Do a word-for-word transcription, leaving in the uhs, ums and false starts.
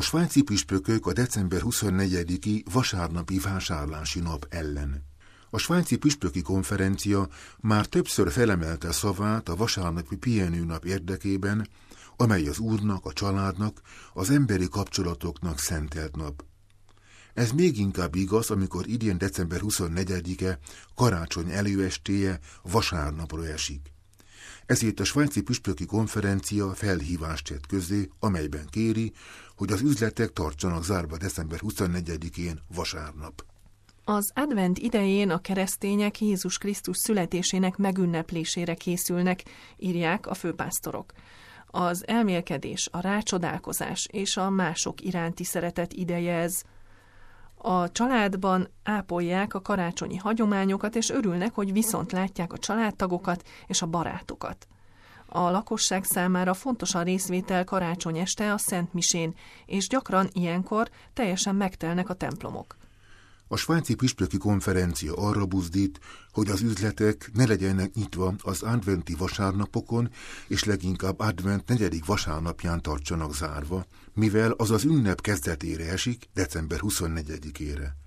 svájci püspökök a december huszonnegyediki vasárnapi vásárlási nap ellen. A svájci püspöki konferencia már többször felemelte szavát a vasárnapi pihenőnap érdekében, amely az Úrnak, a családnak, az emberi kapcsolatoknak szentelt nap. Ez még inkább igaz, amikor idén december huszonnegyedike, karácsony előestéje vasárnapra esik. Ezért a svájci püspöki konferencia felhívást tett közzé, amelyben kéri, hogy az üzletek tartsanak zárva december huszonnegyedikén vasárnap. Az advent idején a keresztények Jézus Krisztus születésének megünneplésére készülnek, írják a főpásztorok. Az elmélkedés, a rácsodálkozás és a mások iránti szeretet ideje ez. A családban ápolják a karácsonyi hagyományokat, és örülnek, hogy viszont látják a családtagokat és a barátokat. A lakosság számára fontos a részvétel karácsony este a Szent Misén, és gyakran ilyenkor teljesen megtelnek a templomok. A svájci püspöki konferencia arra buzdít, hogy az üzletek ne legyenek nyitva az adventi vasárnapokon, és leginkább advent negyedik vasárnapján tartsanak zárva, mivel az az ünnep kezdetére esik, december huszonnegyedikére.